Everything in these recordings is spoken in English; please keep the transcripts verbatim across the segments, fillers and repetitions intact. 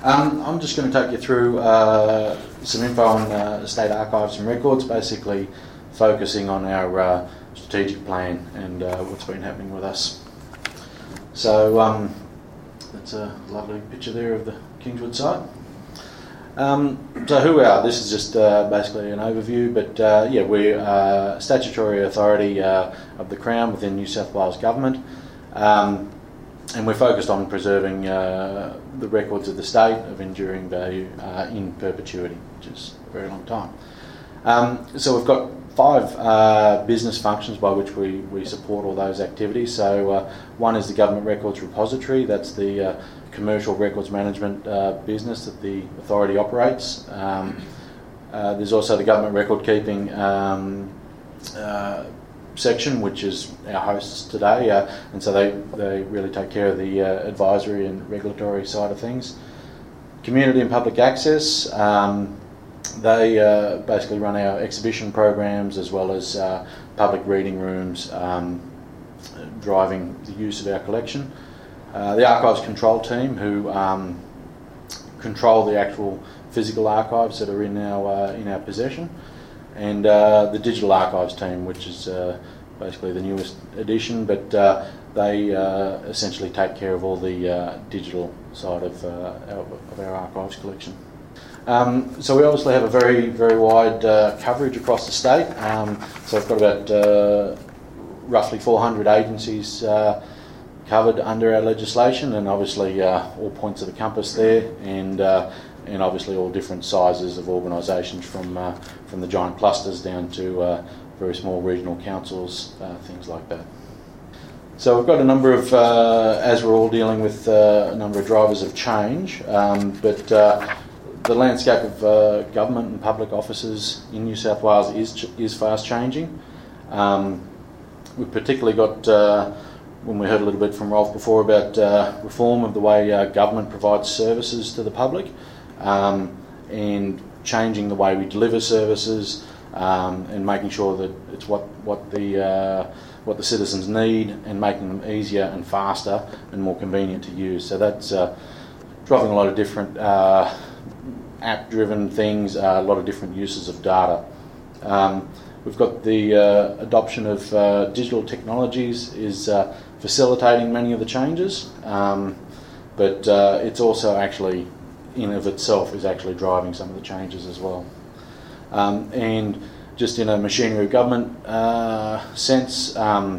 Um, I'm just going to take you through uh, some info on uh, State Archives and Records, basically focusing on our uh, strategic plan and uh, what's been happening with us. So um, that's a lovely picture there of the Kingswood site. Um, so who we are, this is just uh, basically an overview, but uh, yeah, we're uh, statutory authority uh, of the Crown within New South Wales Government, um, and we're focused on preserving uh, the records of the state of enduring value uh, in perpetuity, which is a very long time. Um, so we've got five uh, business functions by which we, we support all those activities. So uh, one is the Government Records Repository. That's the uh, commercial records management uh, business that the authority operates. Um, uh, there's also the Government Record Keeping um, uh, section, which is our hosts today, uh, and so they, they really take care of the uh, advisory and regulatory side of things. Community and Public Access. Um, They uh, basically run our exhibition programs as well as uh, public reading rooms, um, driving the use of our collection. Uh, the Archives Control Team, who um, control the actual physical archives that are in our uh, in our possession, and uh, the Digital Archives Team, which is uh, basically the newest edition, but uh, they uh, essentially take care of all the uh, digital side of, uh, our, of our archives collection. Um, so we obviously have a very, very wide uh, coverage across the state. Um, so we've got about uh, roughly four hundred agencies uh, covered under our legislation, and obviously uh, all points of the compass there, and uh, and obviously all different sizes of organisations, from uh, from the giant clusters down to uh, very small regional councils, uh, things like that. So we've got a number of, uh, as we're all dealing with uh, a number of drivers of change, um, but uh, the landscape of uh, government and public offices in New South Wales is ch- is fast changing. Um, we've particularly got, uh, when we heard a little bit from Rolf before about uh, reform of the way uh, government provides services to the public, um, and changing the way we deliver services, um, and making sure that it's what what the uh, what the citizens need, and making them easier and faster and more convenient to use. So that's uh, driving a lot of different Uh, app-driven things, uh, a lot of different uses of data. Um, we've got the uh, adoption of uh, digital technologies is uh, facilitating many of the changes, um, but uh, it's also actually, in of itself, is actually driving some of the changes as well. Um, and just in a machinery of government uh, sense, um,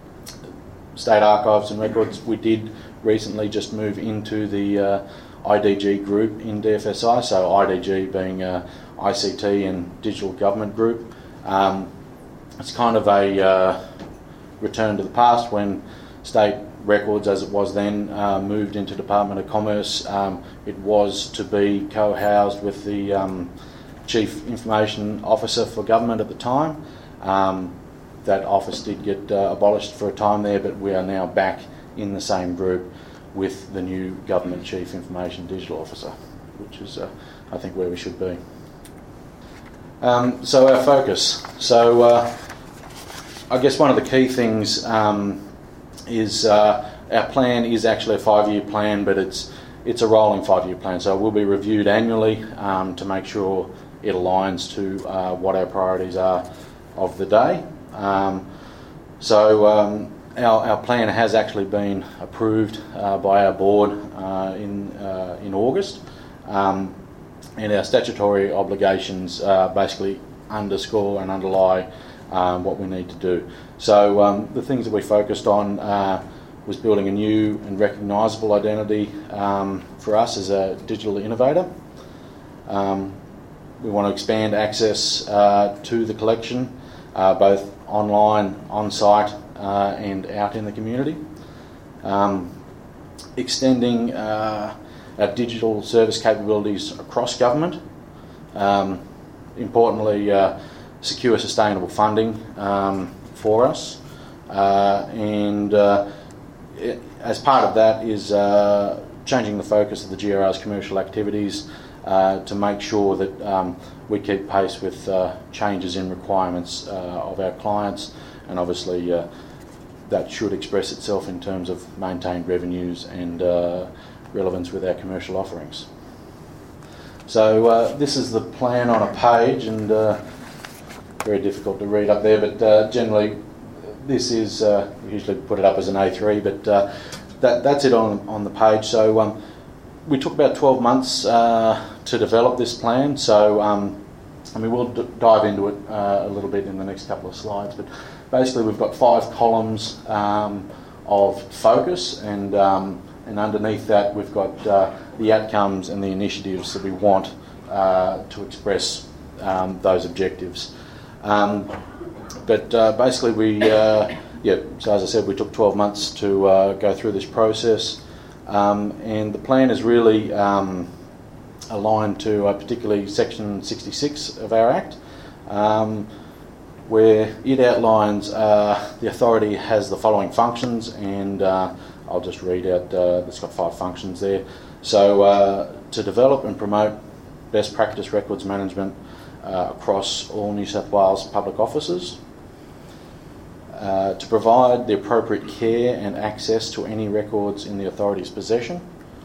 State Archives and Records, we did recently just move into the uh, I D G group in D F S I, so I D G being uh, I C T and Digital Government Group. Um, it's kind of a uh, return to the past when State Records, as it was then, uh, moved into Department of Commerce. Um, it was to be co-housed with the um, Chief Information Officer for Government at the time. Um, that office did get uh, abolished for a time there, but we are now back in the same group with the new Government Chief Information Digital Officer, which is, uh, I think, where we should be. Um, so our focus. So uh, I guess one of the key things um, is uh, our plan is actually a five-year plan, but it's it's a rolling five-year plan. So it will be reviewed annually um, to make sure it aligns to uh, what our priorities are of the day. Um, so um, Our, our plan has actually been approved uh, by our board uh, in uh, in August, um, and our statutory obligations uh, basically underscore and underlie um, what we need to do. So um, the things that we focused on uh, was building a new and recognisable identity um, for us as a digital innovator. Um, we want to expand access uh, to the collection, uh, both online, on-site, Uh, and out in the community. Um, extending uh, our digital service capabilities across government. Um, importantly, uh, secure sustainable funding um, for us. Uh, and uh, it, as part of that is uh, changing the focus of the G R R's commercial activities uh, to make sure that um, we keep pace with uh, changes in requirements uh, of our clients, and obviously uh, that should express itself in terms of maintained revenues and uh, relevance with our commercial offerings. So uh, this is the plan on a page, and uh, very difficult to read up there, but uh, generally this is, uh, we usually put it up as an A three, but uh, that, that's it on, on the page. So um, we took about twelve months uh, to develop this plan, so um, and we will d- dive into it uh, a little bit in the next couple of slides, but basically we've got five columns um, of focus, and um, and underneath that we've got uh, the outcomes and the initiatives that we want uh, to express um, those objectives. Um, but uh, basically we, uh, yeah, so as I said, we took twelve months to uh, go through this process, um, and the plan is really um, aligned to uh, particularly section sixty-six of our Act, um, where it outlines uh, the authority has the following functions, and uh, I'll just read out, uh, it's got five functions there. So uh, to develop and promote best practice records management uh, across all New South Wales public offices, uh, to provide the appropriate care and access to any records in the authority's possession,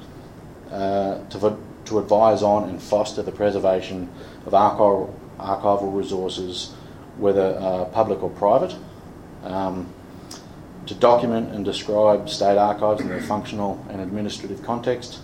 uh, to, to advise on and foster the preservation of archival, archival resources, whether uh, public or private, um, to document and describe state archives in their functional and administrative context,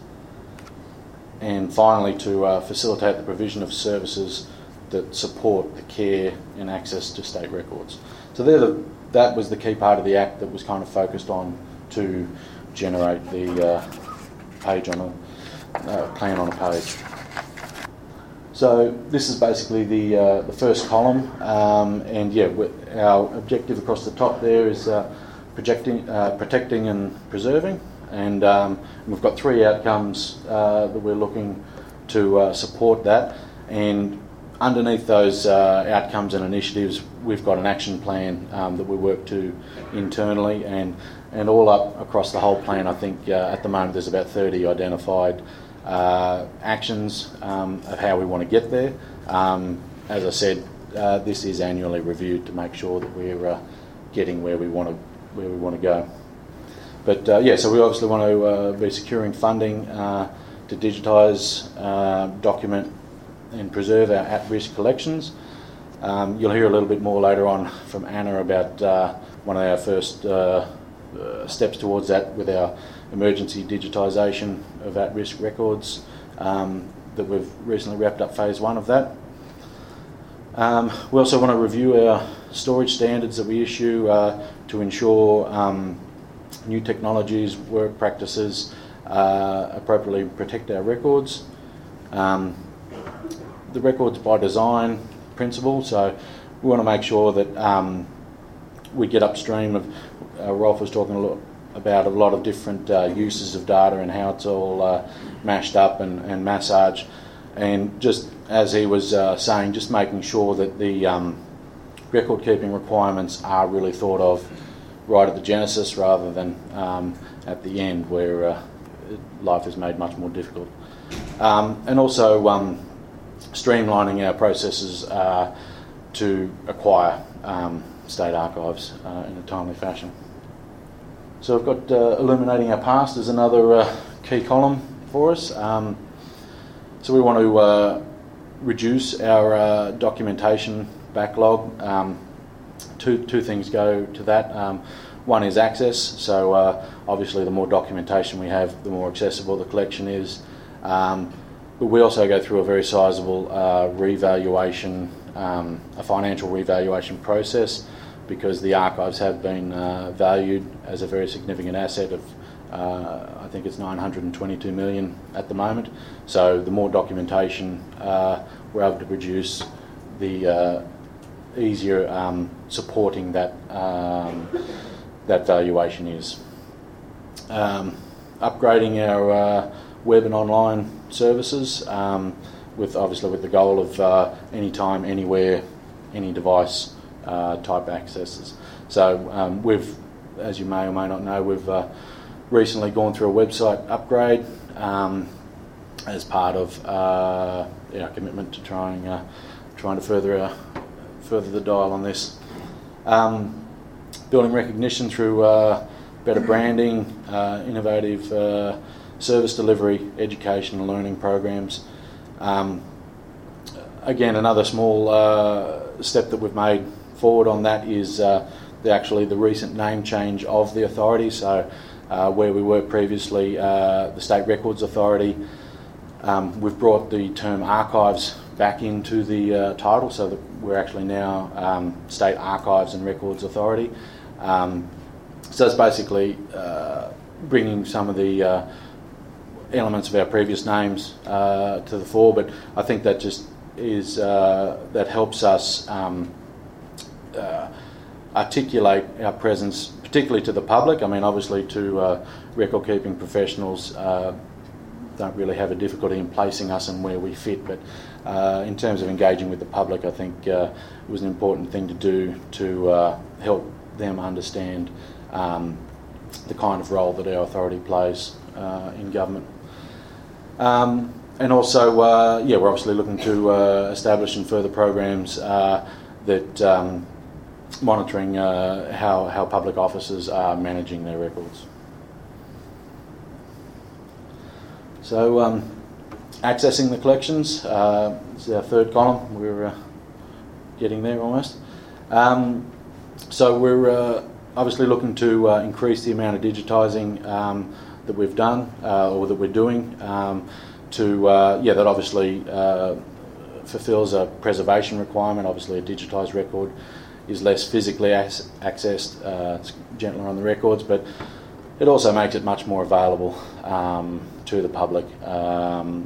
and finally to uh, facilitate the provision of services that support the care and access to state records. So they're the, that was the key part of the Act that was kind of focused on to generate the uh, page on a uh, plan on a page. So this is basically the uh, the first column, um, and yeah, our objective across the top there is uh, projecting, uh, protecting and preserving, and um, we've got three outcomes uh, that we're looking to uh, support that, and underneath those uh, outcomes and initiatives we've got an action plan um, that we work to internally, and and all up across the whole plan. I think uh, at the moment there's about thirty identified uh, actions um, of how we want to get there. Um, as I said, uh, this is annually reviewed to make sure that we're uh, getting where we want to where we want to go. But uh, yeah, so we obviously want to uh, be securing funding uh, to digitise, uh, document and preserve our at-risk collections. Um, you'll hear a little bit more later on from Anna about uh, one of our first uh, uh, steps towards that with our emergency digitisation of at-risk records um, that we've recently wrapped up phase one of that. Um, we also want to review our storage standards that we issue uh, to ensure um, new technologies, work practices uh, appropriately protect our records. Um, the records by design principle, so we want to make sure that um, we get upstream of, uh, Rolf was talking a lot about a lot of different uh, uses of data and how it's all uh, mashed up and, and massaged, and just as he was uh, saying, just making sure that the um, record keeping requirements are really thought of right at the genesis rather than um, at the end where uh, life is made much more difficult. Um, and also um, streamlining our processes uh, to acquire um, state archives uh, in a timely fashion. So I've got uh, illuminating our past as another uh, key column for us. Um, so we want to uh, reduce our uh, documentation backlog. Um, two two things go to that. Um, one is access. So uh, obviously the more documentation we have, the more accessible the collection is. Um, but we also go through a very sizable uh, revaluation, um, a financial revaluation process, because the archives have been uh, valued as a very significant asset of, uh, I think it's nine hundred twenty-two million at the moment. So the more documentation uh, we're able to produce, the uh, easier um, supporting that um, that valuation is. Um, upgrading our uh, web and online services, um, with obviously with the goal of uh, anytime, anywhere, any device uh, type accesses. So um, we've, as you may or may not know, we've uh, recently gone through a website upgrade um, as part of uh, our commitment to trying uh, trying to further our, further the dial on this. Um, building recognition through uh, better branding, uh, innovative uh, service delivery, education and learning programs. Um, again, another small uh, step that we've made forward on that is uh, the, actually the recent name change of the authority. So uh, where we were previously uh, the State Records Authority, um, we've brought the term archives back into the uh, title, so that we're actually now um, State Archives and Records Authority. Um, so it's basically uh, bringing some of the uh, elements of our previous names uh, to the fore, but I think that just is uh, that helps us um, uh, articulate our presence, particularly to the public. I mean, obviously to uh, record keeping professionals uh, don't really have a difficulty in placing us and where we fit, but uh, in terms of engaging with the public, I think uh, it was an important thing to do to uh, help them understand um, the kind of role that our authority plays uh, in government. Um, and also, uh, yeah, we're obviously looking to uh, establish some further programs uh, that um, monitoring uh, how, how public officers are managing their records. So, um, accessing the collections, uh, this is our third column. We're uh, getting there almost. Um, so we're uh, obviously looking to uh, increase the amount of digitising um, that we've done uh, or that we're doing. Um, to uh, yeah, that obviously uh, fulfills a preservation requirement. Obviously, a digitised record is less physically ac- accessed. Uh, it's gentler on the records, but it also makes it much more available um, to the public. Um,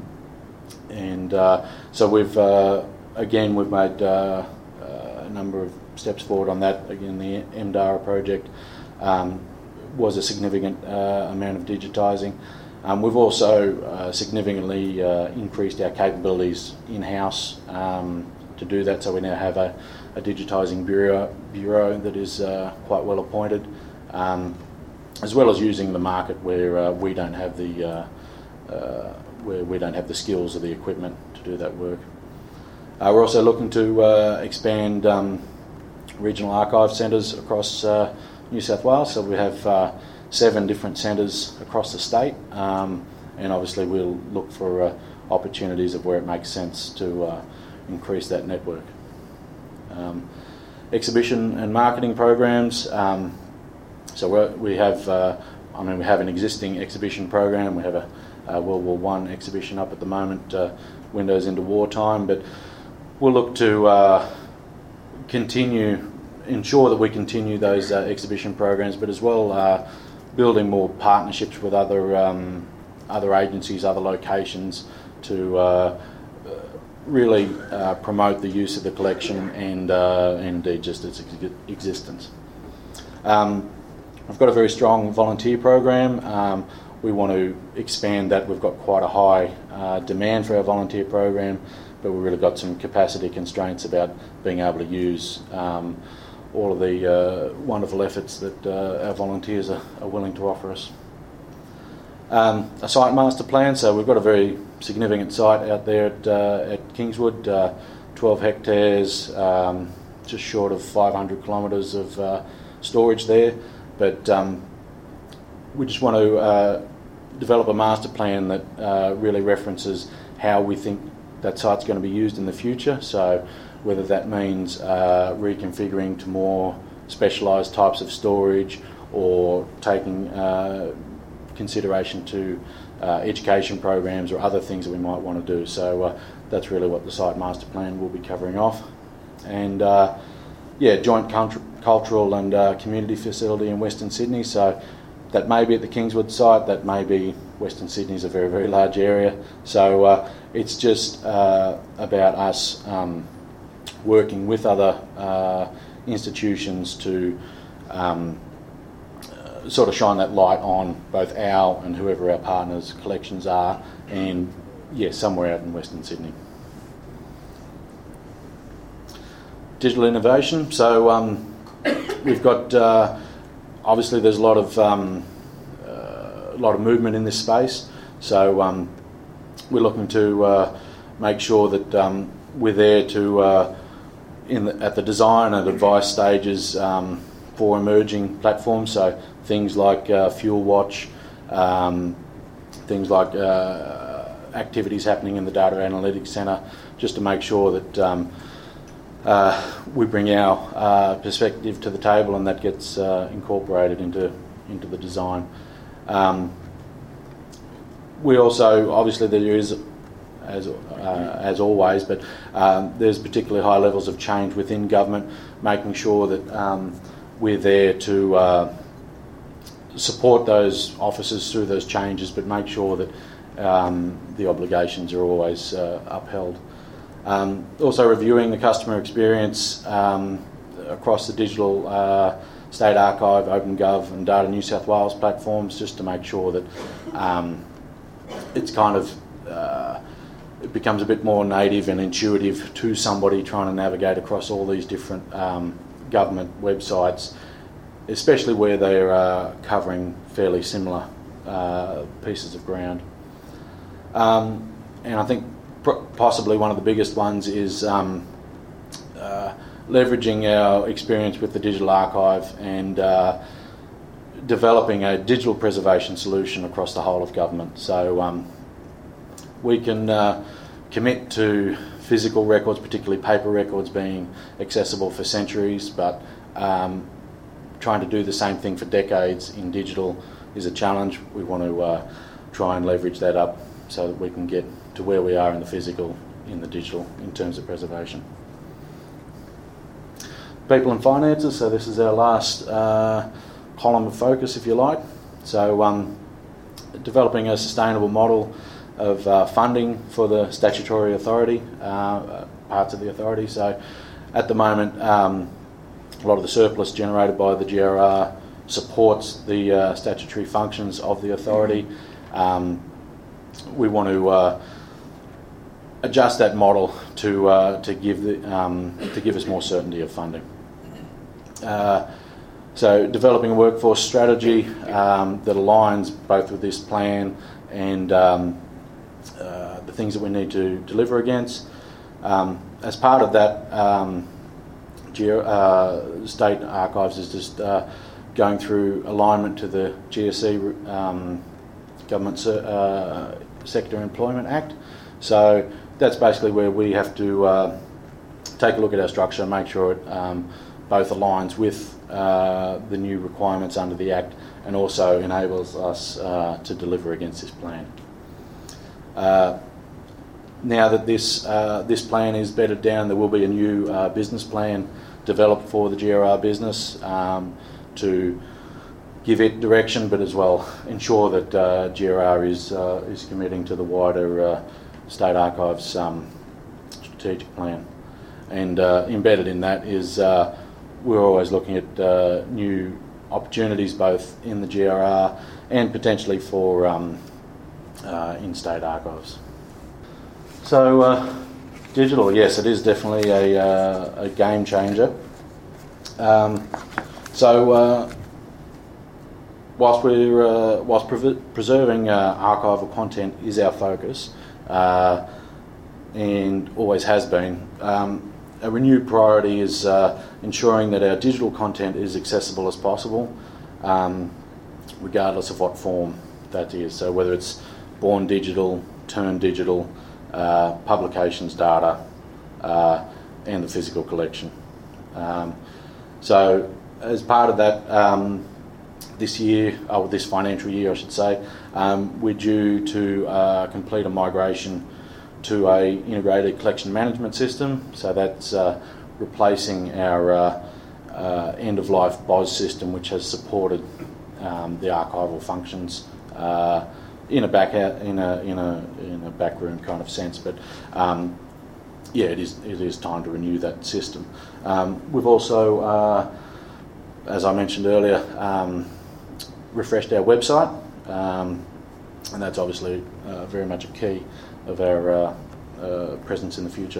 and uh, so we've uh, again we've made uh, a number of steps forward on that. Again, the M D A R A project um, was a significant uh, amount of digitising. Um, we've also uh, significantly uh, increased our capabilities in-house um, to do that. So we now have a, a digitising bureau bureau that is uh, quite well appointed, um, as well as using the market where uh, we don't have the uh, uh, where we don't have the skills or the equipment to do that work. Uh, we're also looking to uh, expand um, regional archive centres across uh, New South Wales. So we have uh, seven different centres across the state, um, and obviously we'll look for uh, opportunities of where it makes sense to uh, increase that network. Um, exhibition and marketing programs. Um, so we're, we have, uh, I mean, we have an existing exhibition program. We have a, a World War One exhibition up at the moment, uh, Windows into Wartime, but we'll look to uh, continue, ensure that we continue those uh, exhibition programs, but as well uh, building more partnerships with other um, other agencies, other locations to uh, really uh, promote the use of the collection and, uh, and indeed just its ex- existence. Um, we've got a very strong volunteer program. Um, we want to expand that. We've got quite a high uh, demand for our volunteer program, but we've really got some capacity constraints about being able to use um, all of the uh, wonderful efforts that uh, our volunteers are, are willing to offer us. Um, a site master plan, so we've got a very significant site out there at, uh, at Kingswood, uh, twelve hectares, um, just short of five hundred kilometres of uh, storage there, but um, we just want to uh, develop a master plan that uh, really references how we think that site's going to be used in the future. So whether that means uh, reconfiguring to more specialised types of storage or taking uh, consideration to uh, education programs or other things that we might want to do. So uh, that's really what the site master plan will be covering off. And uh, yeah, joint cult- cultural and uh, community facility in Western Sydney. So that may be at the Kingswood site, that may be Western Sydney is a very, very large area. So uh, it's just uh, about us um, working with other uh, institutions to um, uh, sort of shine that light on both our and whoever our partners' collections are, and yeah, somewhere out in Western Sydney. Digital innovation. So um, we've got uh, obviously there's a lot of um, uh, a lot of movement in this space. So um, we're looking to uh, make sure that um, we're there to uh, in the, at the design and advice stages um, for emerging platforms. So things like uh, Fuel Watch, um, things like uh, activities happening in the Data Analytics Centre, just to make sure that um, uh, we bring our uh, perspective to the table, and that gets uh, incorporated into into the design. Um, we also, obviously, there is, as uh, as always, but um, there's particularly high levels of change within government, making sure that um, we're there to uh, support those officers through those changes, but make sure that um, the obligations are always uh, upheld. Um, also reviewing the customer experience um, across the digital uh, State Archive, OpenGov and Data New South Wales platforms, just to make sure that um, it's kind of uh, it becomes a bit more native and intuitive to somebody trying to navigate across all these different um, government websites, especially where they're uh, covering fairly similar uh, pieces of ground. Um, and I think pr- possibly one of the biggest ones is um, uh, leveraging our experience with the Digital Archive and uh, developing a digital preservation solution across the whole of government. So um, we can uh, commit to physical records, particularly paper records, being accessible for centuries, but um, trying to do the same thing for decades in digital is a challenge. We want to uh, try and leverage that up so that we can get to where we are in the physical, in the digital, in terms of preservation. People and finances, so this is our last uh, column of focus, if you like. So um, developing a sustainable model of uh, funding for the statutory authority, uh, parts of the authority. So at the moment, um, a lot of the surplus generated by the G R R supports the uh, statutory functions of the authority. Um, we want to uh, adjust that model to uh, to give the um, to give us more certainty of funding. Uh, so developing a workforce strategy um, that aligns both with this plan and um, uh, the things that we need to deliver against. Um, as part of that, um, Uh, State Archives is just uh, going through alignment to the G S E um, Government uh, Sector Employment Act. So that's basically where we have to uh, take a look at our structure and make sure it um, both aligns with uh, the new requirements under the Act and also enables us uh, to deliver against this plan. Uh, now that this uh, this plan is bedded down, there will be a new uh, business plan developed for the G R R business um, to give it direction, but as well ensure that uh, G R R is uh, is committing to the wider uh, State Archives um, strategic plan. And uh, embedded in that is uh, we're always looking at uh, new opportunities both in the G R R and potentially for um, uh, in-state archives. So uh, digital, yes, it is definitely a, uh, a game changer. Um, so uh, whilst we're uh, whilst pre- preserving uh, archival content is our focus, uh, and always has been, um, a renewed priority is uh, ensuring that our digital content is accessible as possible, um, regardless of what form that is. So whether it's born digital, turned digital, uh, publications data, uh, and the physical collection. Um, so as part of that, um, this year, or this financial year I should say, um, we're due to uh, complete a migration to a integrated collection management system. So that's uh, replacing our uh, uh, end-of-life B O S system, which has supported um, the archival functions uh, in a back out, in a in a in a backroom kind of sense. But um, yeah, it is it is time to renew that system. Um, we've also, uh, as I mentioned earlier, um, refreshed our website, um, and that's obviously uh, very much a key of our uh, uh, presence in the future.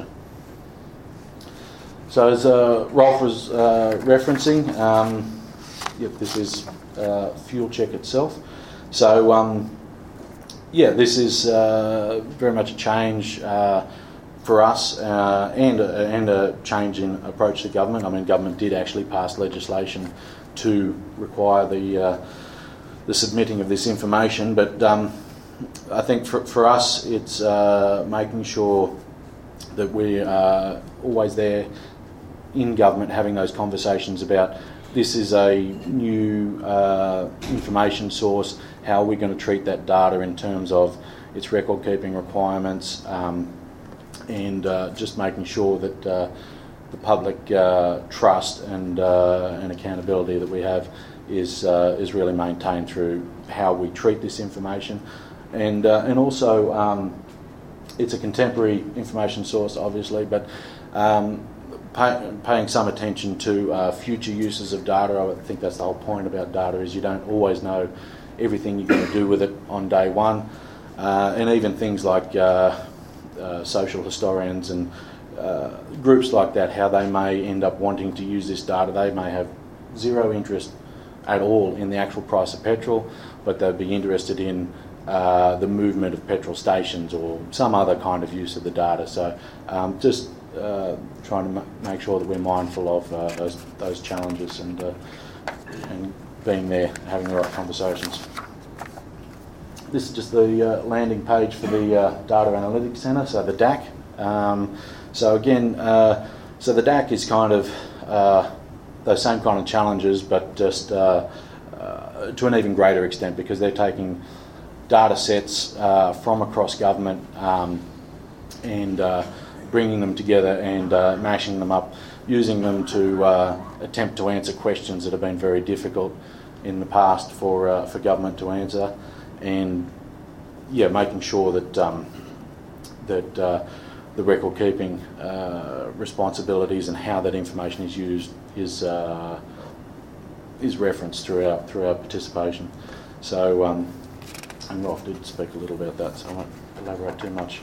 So as uh, Rolf was uh, referencing, um, yep, this is uh, Fuel Check itself. So um, yeah, this is uh, very much a change uh, for us uh, and, a, and a change in approach to government. I mean, government did actually pass legislation to require the uh, the submitting of this information, but um, I think for, for us, it's uh, making sure that we are always there in government having those conversations about this is a new uh, information source, how are we going to treat that data in terms of its record keeping requirements, um, and uh, just making sure that uh, the public uh, trust and, uh, and accountability that we have is, uh, is really maintained through how we treat this information. And, uh, and also um, it's a contemporary information source obviously, but um, Pay, paying some attention to uh, future uses of data. I think that's the whole point about data, is you don't always know everything you're going to do with it on day one. Uh, and even things like uh, uh, social historians and uh, groups like that, how they may end up wanting to use this data. They may have zero interest at all in the actual price of petrol, but they'd be interested in uh, the movement of petrol stations or some other kind of use of the data. So um, just Uh, trying to m- make sure that we're mindful of uh, those those challenges and uh, and being there, having the right conversations. This is just the uh, landing page for the uh, Data Analytics Centre, so the D A C. Um, so again, uh, so the D A C is kind of uh, those same kind of challenges, but just uh, uh, to an even greater extent, because they're taking data sets uh, from across government um, and uh, bringing them together and uh, mashing them up, using them to uh, attempt to answer questions that have been very difficult in the past for uh, for government to answer, and yeah, making sure that um, that uh, the record keeping uh, responsibilities and how that information is used is uh, is referenced throughout through our participation. So, um, and Rolf did speak a little about that, so I won't elaborate too much.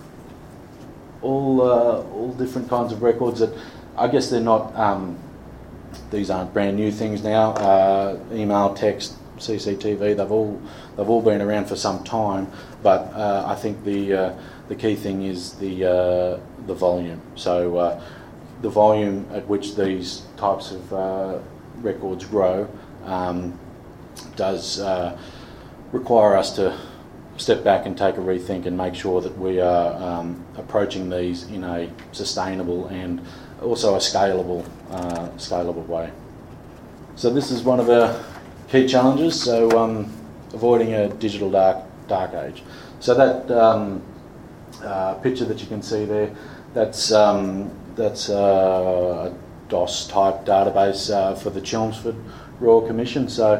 All uh, all different kinds of records that I guess they're not, um, these aren't brand new things now. Uh, email, text, C C T V, they've all they've all been around for some time. But uh, I think the uh, the key thing is the uh, the volume. So uh, the volume at which these types of uh, records grow um, does uh, require us to step back and take a rethink and make sure that we are um, approaching these in a sustainable and also a scalable, uh, scalable way. So this is one of our key challenges. So um, avoiding a digital dark dark age. So that um, uh, picture that you can see there, that's um, that's uh, a DOS type database uh, for the Chelmsford Royal Commission. So.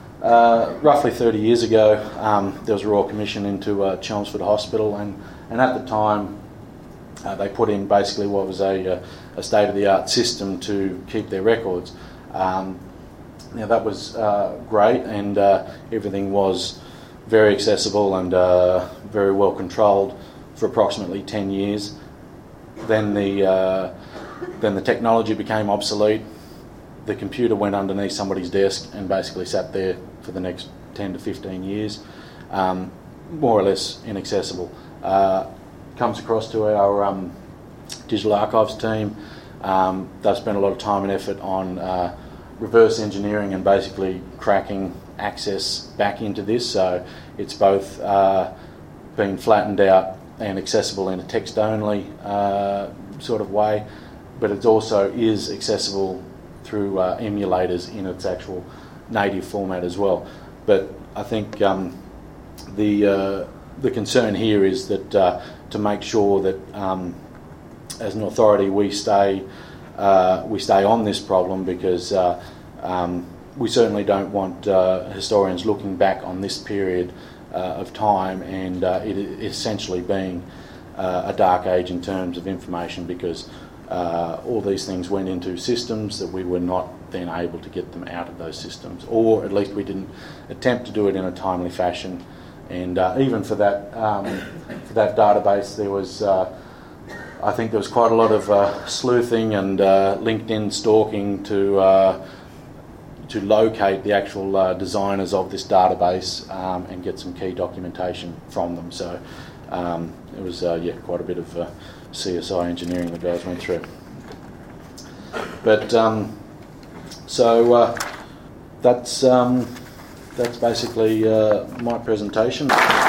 Uh, roughly thirty years ago, um, there was a Royal Commission into uh, Chelmsford Hospital, and, and at the time uh, they put in basically what was a, a state-of-the-art system to keep their records. Um, now that was uh, great, and uh, everything was very accessible and uh, very well controlled for approximately ten years. Then the uh, then the technology became obsolete. The computer went underneath somebody's desk and basically sat there for the next ten to fifteen years, um, more or less inaccessible. Uh, comes across to our um, digital archives team. Um, they've spent a lot of time and effort on uh, reverse engineering and basically cracking access back into this. So it's both uh, been flattened out and accessible in a text-only uh, sort of way, but it also is accessible through uh, emulators in its actual native format as well. But I think um, the uh, the concern here is that uh, to make sure that um, as an authority we stay uh, we stay on this problem, because uh, um, we certainly don't want uh, historians looking back on this period uh, of time and uh, it essentially being uh, a dark age in terms of information, because Uh, all these things went into systems that we were not then able to get them out of those systems, or at least we didn't attempt to do it in a timely fashion. And uh, even for that um, for that database, there was uh, I think there was quite a lot of uh, sleuthing and uh, LinkedIn stalking to uh, to locate the actual uh, designers of this database um, and get some key documentation from them. So um, it was uh, yeah quite a bit of uh, C S I engineering the guys went through. But um, so uh, that's um, that's basically uh, my presentation.